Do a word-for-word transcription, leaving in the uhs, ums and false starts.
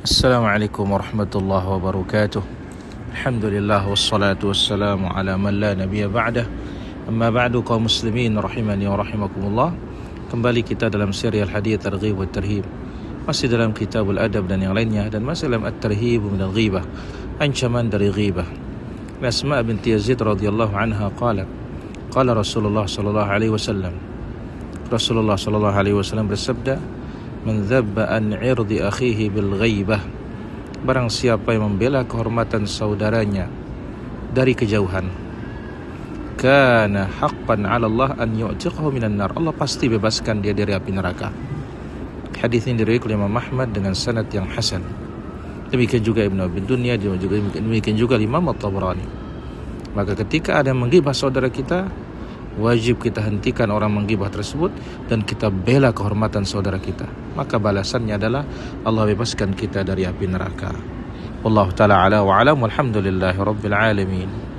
Assalamualaikum warahmatullahi wabarakatuh. Alhamdulillah wassalatu wassalamu ala man la nabiyya ba'dah. Amma ba'du, kaum muslimin rahimani wa rahimakumullah. Kembali kita dalam serial Hadith Targhib wa Tarhib, masih dalam Kitabul Adab dan yang lainnya, dan masih dalam At-Tarhib min al-Ghibah, ancaman dari ghibah. Asma binti Yazid radhiyallahu anha qalat, qala Rasulullah sallallahu alaihi wasallam, Rasulullah sallallahu alaihi wasallam bersabda, man dhabba an 'irdi akhihi bil ghaibah, barang siapa yang membela kehormatan saudaranya dari kejauhan, kana haqqan 'ala Allah an yu'tiqahu minan nar, Allah pasti bebaskan dia dari api neraka. Hadis ini diriwayatkan oleh Imam Ahmad dengan sanad yang hasan. Demikian juga Ibnu Abi Dunya, demikian juga Imam At-Tabrani. Maka ketika ada yang menggibah saudara kita, wajib kita hentikan orang menggibah tersebut dan kita bela kehormatan saudara kita. Maka balasannya adalah Allah bebaskan kita dari api neraka. Wallahu ta'ala ala wa alam, walhamdulillahi rabbil alamin.